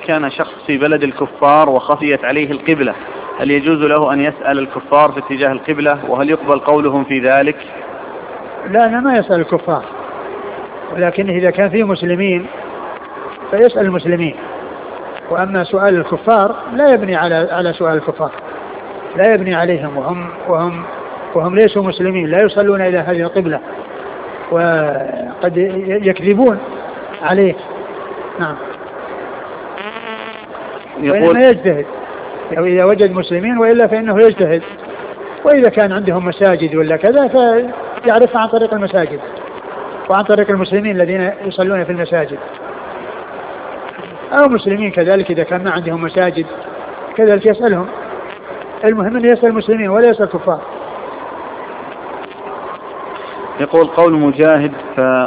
كان شخص في بلد الكفار وخفيت عليه القبلة، هل يجوز له أن يسأل الكفار في اتجاه القبلة، وهل يقبل قولهم في ذلك؟ لا، أنا ما يسأل الكفار، ولكن إذا كان فيه مسلمين فيسأل المسلمين. وأما سؤال الكفار لا يبني على سؤال الكفار، لا يبني عليهم، وهم ليسوا مسلمين، لا يصلون إلى هذه القبلة، وقد يكذبون عليه. نعم. وإنما يجتهد إذا وجد مسلمين، وإلا فإنه يجتهد. وإذا كان عندهم مساجد ولا كذا فيعرف عن طريق المساجد وعن طريق المسلمين الذين يصلون في المساجد، أو مسلمين كذلك إذا كان ما عندهم مساجد كذلك يسألهم. المهم أن يسأل المسلمين ولا يسأل الكفار. يقول قول مجاهد